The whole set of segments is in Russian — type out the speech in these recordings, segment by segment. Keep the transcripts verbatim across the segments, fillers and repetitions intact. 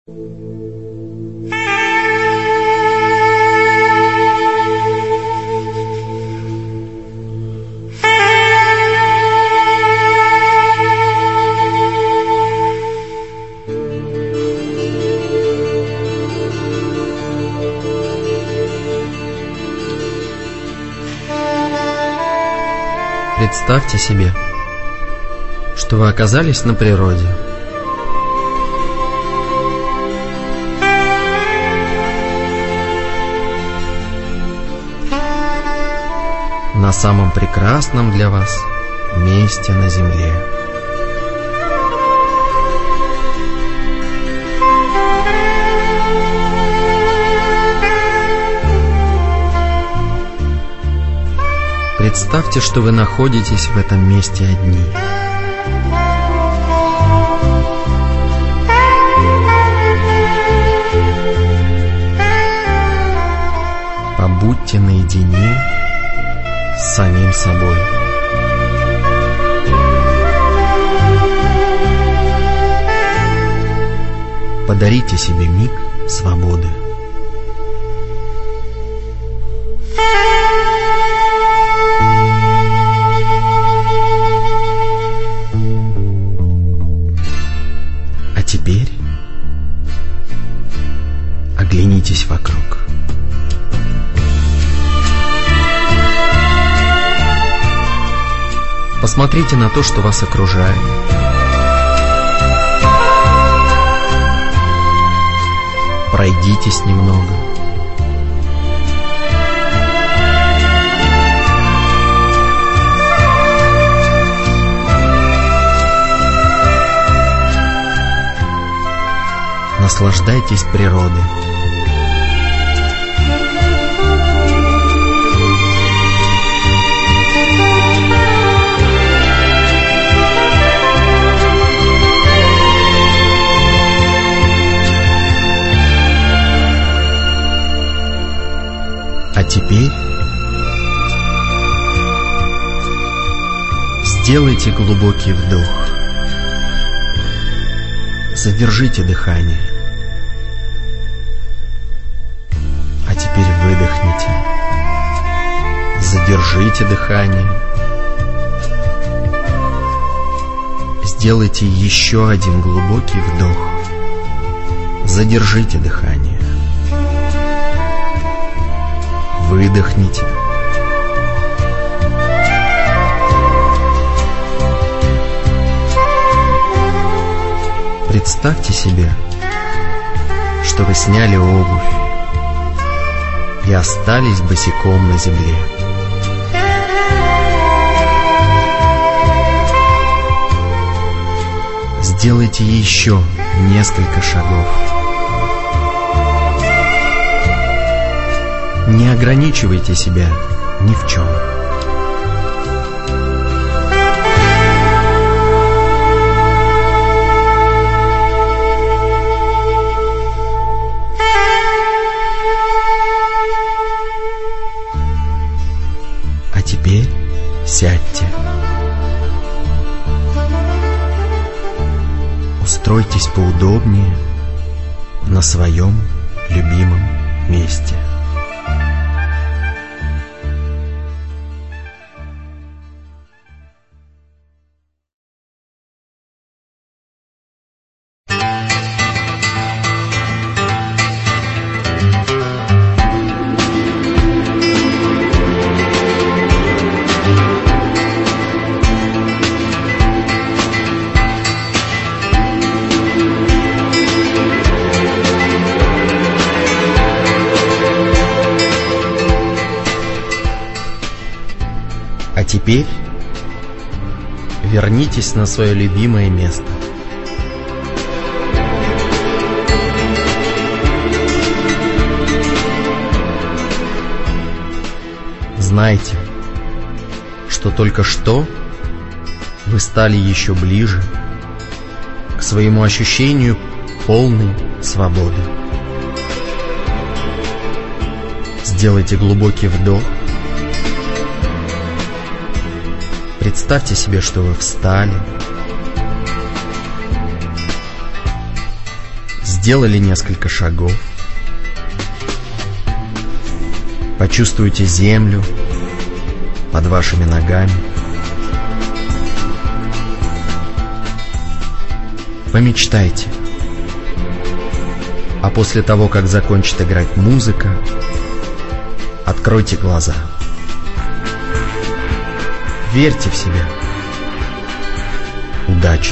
Представьте себе, что вы оказались на природе. На самом прекрасном для вас месте на земле. Представьте, что вы находитесь в этом месте одни. Побудьте наедине с самим собой. Подарите себе миг свободы. А теперь оглянитесь вокруг. Посмотрите на то, что вас окружает. Пройдитесь немного. Наслаждайтесь природой. А теперь сделайте глубокий вдох. Задержите дыхание. А теперь выдохните. Задержите дыхание. Сделайте еще один глубокий вдох. Задержите дыхание. Выдохните. Представьте себе, что вы сняли обувь и остались босиком на земле. Сделайте еще несколько шагов. Не ограничивайте себя ни в чем. А теперь сядьте. Устройтесь поудобнее на своем любимом месте. А теперь вернитесь на свое любимое место. Знайте, что только что вы стали еще ближе к своему ощущению полной свободы. Сделайте глубокий вдох. Представьте себе, что вы встали. сделали несколько шагов. Почувствуйте землю под вашими ногами. Помечтайте. А после того, как закончит играть музыка, откройте глаза. Верьте в себя. Удачи!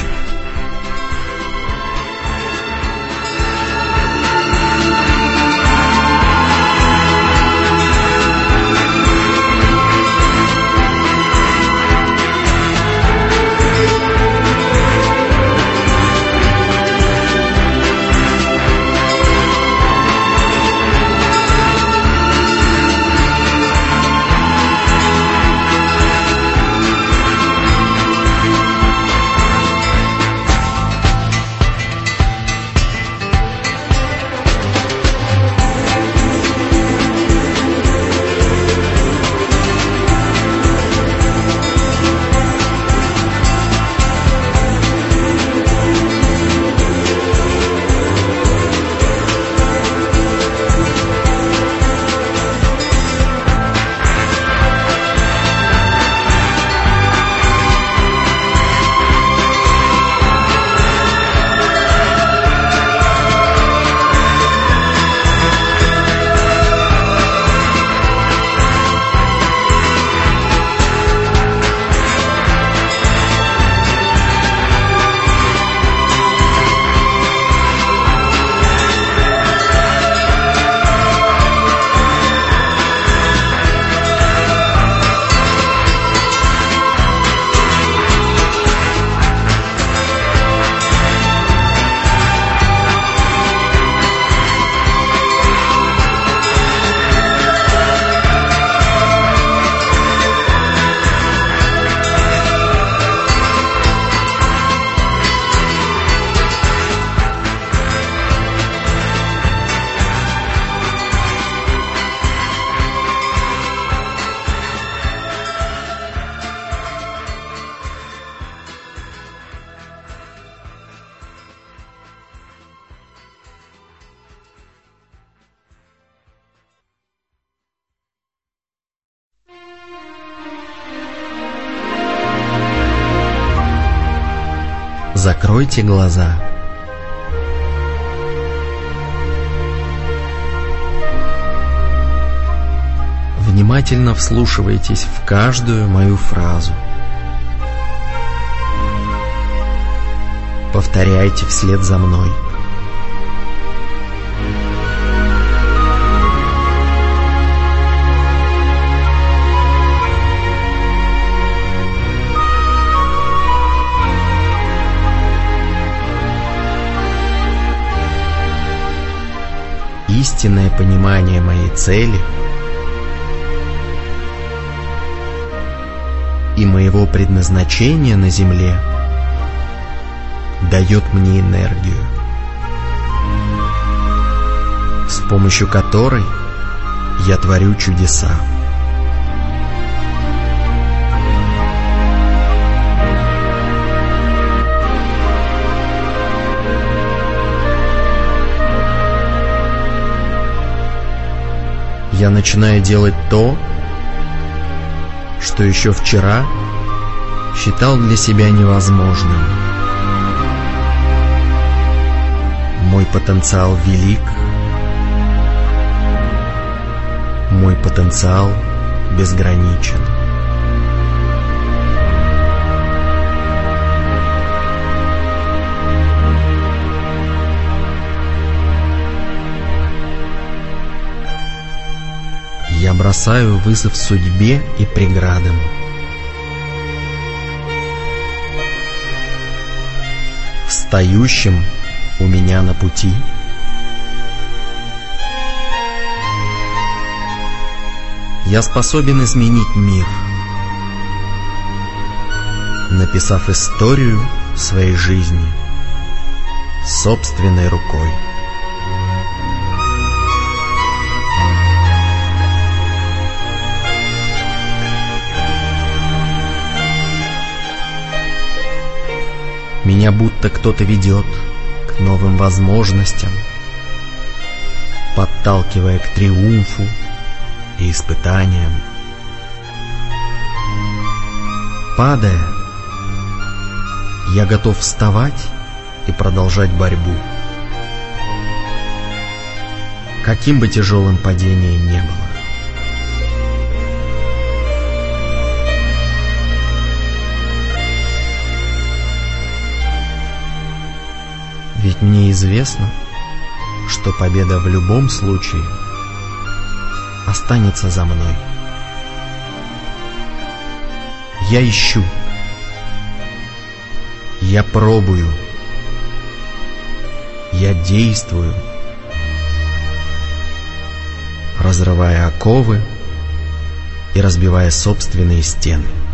Закройте глаза. Внимательно вслушивайтесь в каждую мою фразу. Повторяйте вслед за мной. Истинное понимание моей цели и моего предназначения на земле дает мне энергию, с помощью которой я творю чудеса. Я начинаю делать то, что еще вчера считал для себя невозможным. Мой потенциал велик. Мой потенциал безграничен. Я бросаю вызов судьбе и преградам. Встающим у меня на пути. Я способен изменить мир, написав историю своей жизни собственной рукой. Меня будто кто-то ведет к к новым возможностям, подталкивая к триумфу и испытаниям. Падая, я готов вставать и продолжать борьбу. Каким бы тяжелым падение ни было. Ведь мне известно, что победа в любом случае останется за мной. Я ищу. Я пробую. Я действую, разрывая оковы и разбивая собственные стены.